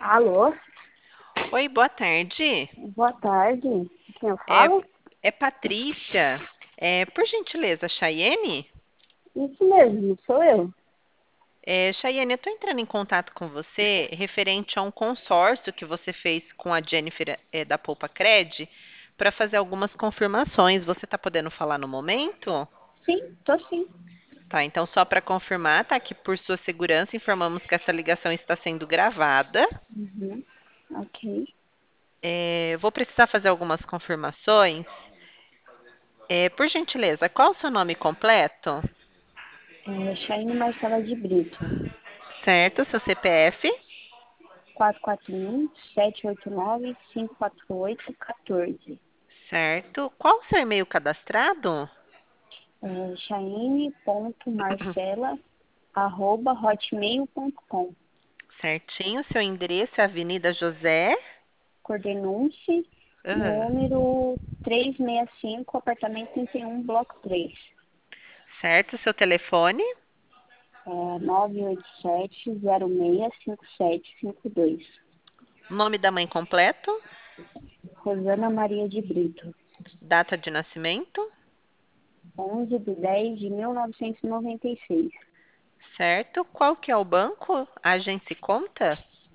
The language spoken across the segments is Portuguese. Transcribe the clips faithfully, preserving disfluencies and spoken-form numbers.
Alô, Oi, boa tarde. boa tarde. Quem eu É, falo? é Patrícia. É, por gentileza, Chayene? Isso mesmo, sou eu. É, Chayene, eu estou entrando em contato com você referente a um consórcio que você fez com a Jennifer, é, da Poupa Cred para fazer algumas confirmações. Você está podendo falar no momento? Sim, tô sim. Tá, então só para confirmar, tá? Que por sua segurança informamos que essa ligação está sendo gravada. Uhum, ok. É, vou precisar fazer algumas confirmações. É, por gentileza, qual o seu nome completo? É Chaine Marcela de Brito. Certo, seu C P F. quatro quatro um, sete oito nove, cinco quatro oito, um quatro. Certo. Qual o seu e-mail cadastrado? É chaine.marcela, arroba hotmail.com. Certinho. Seu endereço é Avenida José. Coordenúncia, Ah, número trezentos e sessenta e cinco, apartamento trinta e um, bloco três. certo. Seu telefone. É nove oito sete, zero seis, cinco sete cinco dois. Nome da mãe completo. Rosana Maria de Brito. Data de nascimento. onze de dez de mil novecentos e noventa e seis. Certo. Qual que é o banco? Agência e conta?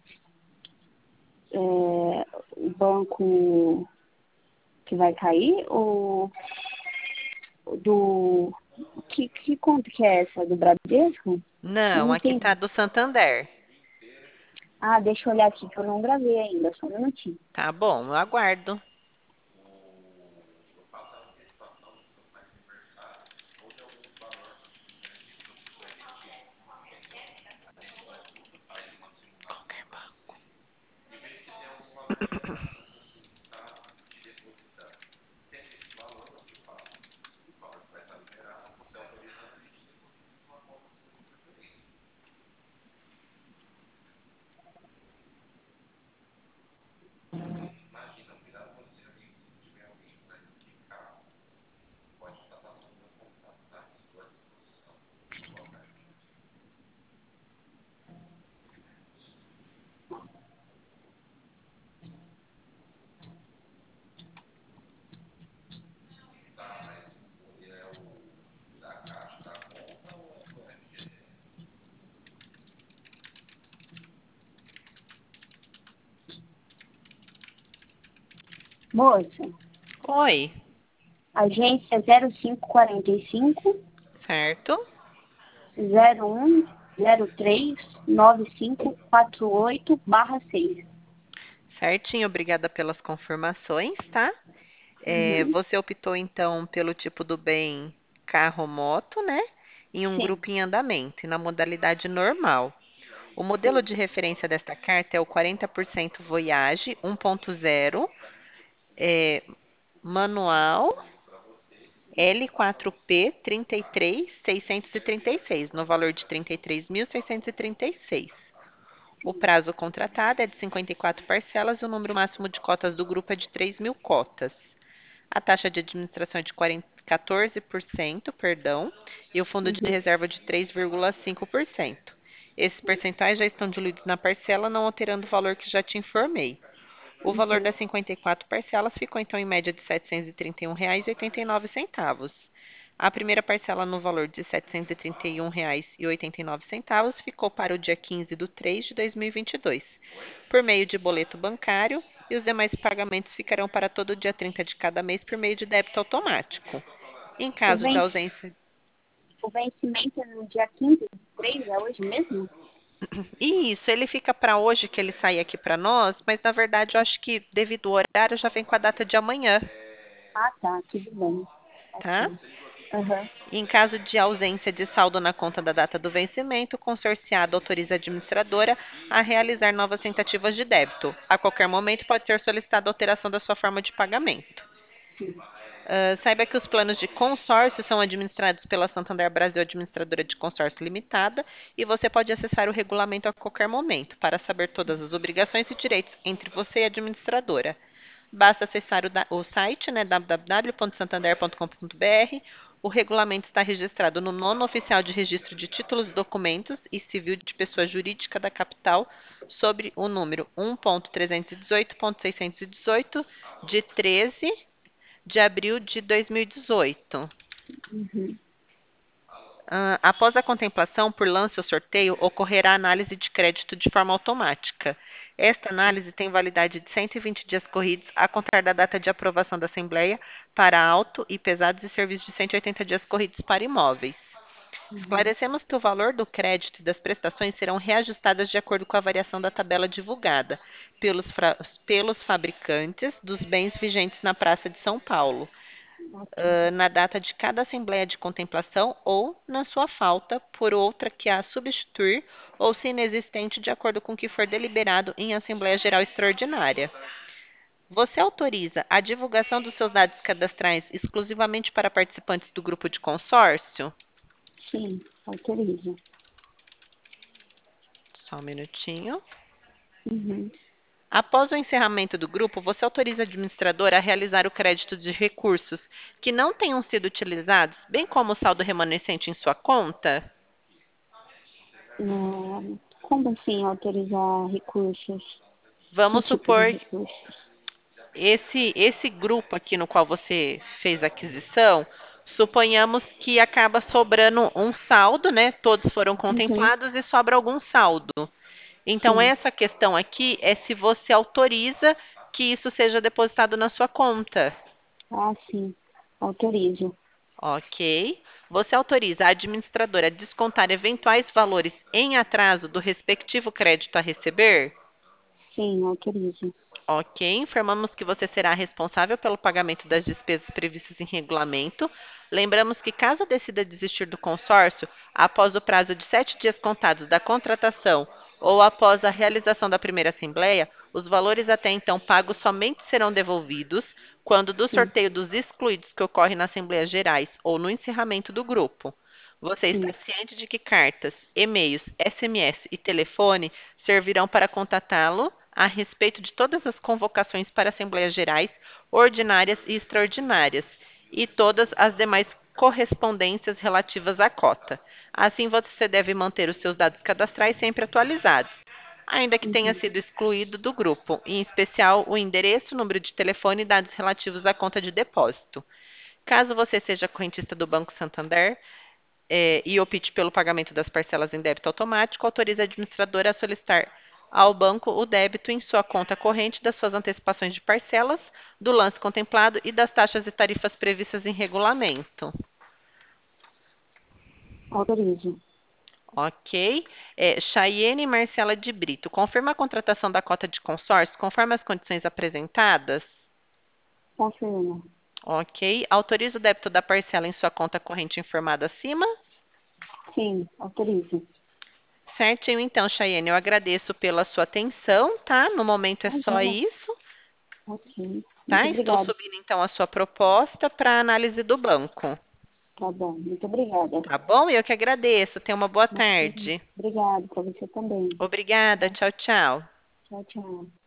É, o banco que vai cair ou do... Que, que conta que é essa? Do Bradesco? Não, Não aqui tá entendi. do Santander. Ah, deixa eu olhar aqui que eu não gravei ainda, só um minutinho. Tá bom, eu aguardo. Moça, Oi, agência zero cinco quatro cinco, certo? zero um zero três nove cinco quatro oito barra seis. Certinho, obrigada pelas confirmações, tá? É, Uhum. você optou então pelo tipo do bem carro-moto, né? Em um Sim, grupo em andamento, e na modalidade normal. O modelo sim. de referência desta carta é o quarenta por cento Voyage um ponto zero, é, manual L quatro P trinta e três mil seiscentos e trinta e seis, no valor de trinta e três mil seiscentos e trinta e seis. O prazo contratado é de cinquenta e quatro parcelas e o número máximo de cotas do grupo é de três mil cotas. A taxa de administração é de quarenta quatorze por cento, perdão, e o fundo de Uhum. reserva de três vírgula cinco por cento. Esses percentuais já estão diluídos na parcela, não alterando o valor que já te informei. O valor Uhum. das cinquenta e quatro parcelas ficou então em média de R$ setecentos e trinta e um reais e oitenta e nove centavos. A primeira parcela no valor de R$ setecentos e trinta e um reais e oitenta e nove centavos ficou para o dia quinze de três de dois mil e vinte e dois, por meio de boleto bancário, e os demais pagamentos ficarão para todo dia trinta de cada mês por meio de débito automático. Em O, caso de ven ausência. o vencimento é no dia quinze de três, é hoje mesmo? Isso, ele fica para hoje que ele sai aqui para nós, mas na verdade eu acho que devido ao horário já vem com a data de amanhã, Ah, tá, tudo bem. tá? Ok. Aham. Em caso de ausência de saldo na conta da data do vencimento, o consorciado autoriza a administradora a realizar novas tentativas de débito. A qualquer momento pode ser solicitada alteração da sua forma de pagamento. Sim. Ah, saiba que os planos de consórcio são administrados pela Santander Brasil Administradora de Consórcio Limitada e você pode acessar o regulamento a qualquer momento para saber todas as obrigações e direitos entre você e a administradora. Basta acessar o, da- o site, né, w w w ponto santander ponto com ponto b r. o regulamento está registrado no nono oficial de registro de títulos, documentos e civil de pessoa jurídica da capital, sobre o número um ponto trezentos e dezoito ponto seiscentos e dezoito, de treze de abril de dois mil e dezoito. Uhum. Ah, após a contemplação por lance ou sorteio, ocorrerá análise de crédito de forma automática. Esta análise tem validade de cento e vinte dias corridos a contar da data de aprovação da Assembleia para auto e pesados e serviços de cento e oitenta dias corridos para imóveis. Uhum. Esclarecemos que o valor do crédito e das prestações serão reajustadas de acordo com a variação da tabela divulgada pelos, fra- pelos fabricantes dos bens vigentes na Praça de São Paulo, Ok. ah, na data de cada assembleia de contemplação ou, na sua falta, por outra que a substituir ou se inexistente, de acordo com o que for deliberado em Assembleia Geral Extraordinária. Você autoriza a divulgação dos seus dados cadastrais exclusivamente para participantes do grupo de consórcio? Sim, autorizo. Só um minutinho. Uhum. Após o encerramento do grupo, você autoriza a administradora a realizar o crédito de recursos que não tenham sido utilizados, bem como o saldo remanescente em sua conta? É, como assim autorizar recursos? Que Vamos tipo de supor recursos? esse esse grupo aqui no qual você fez a aquisição, suponhamos que acaba sobrando um saldo, né? Todos foram Uhum. contemplados e sobra algum saldo. Então, Sim. essa questão aqui é se você autoriza que isso seja depositado na sua conta. Ah, sim. Autorizo. Ok. Você autoriza a administradora a descontar eventuais valores em atraso do respectivo crédito a receber? Sim, autorizo. Ok, informamos que você será responsável pelo pagamento das despesas previstas em regulamento. Lembramos que, caso decida desistir do consórcio, após o prazo de sete dias contados da contratação ou após a realização da primeira assembleia, os valores até então pagos somente serão devolvidos quando do Sim, sorteio dos excluídos que ocorre na Assembleias Gerais ou no encerramento do grupo. Você está sim. ciente de que cartas, e-mails, S M S e telefone servirão para contatá-lo a respeito de todas as convocações para Assembleias Gerais, ordinárias e extraordinárias, e todas as demais correspondências relativas à cota. Assim, você deve manter os seus dados cadastrais sempre atualizados, ainda que tenha Uhum. sido excluído do grupo, em especial o endereço, número de telefone e dados relativos à conta de depósito. Caso você seja correntista do Banco Santander, eh, e opte pelo pagamento das parcelas em débito automático, autoriza a administradora a solicitar ao banco o débito em sua conta corrente das suas antecipações de parcelas, do lance contemplado e das taxas e tarifas previstas em regulamento. Autorizo. Ok. É, Chayene Marcela de Brito, confirma a contratação da cota de consórcio conforme as condições apresentadas? Confirmo. Ok. Autoriza o débito da parcela em sua conta corrente informada acima? Sim, autorizo. Certinho, então, Chayene, eu agradeço pela sua atenção, tá? No momento é só Imagina. isso, Ok. tá? Muito Estou obrigada. subindo então a sua proposta para análise do banco, Tá bom. Muito obrigada. tá bom? Eu que agradeço. Tenha uma boa Muito obrigada. tarde. Obrigada para você também. Obrigada, Tá? tchau, tchau. Tchau, tchau.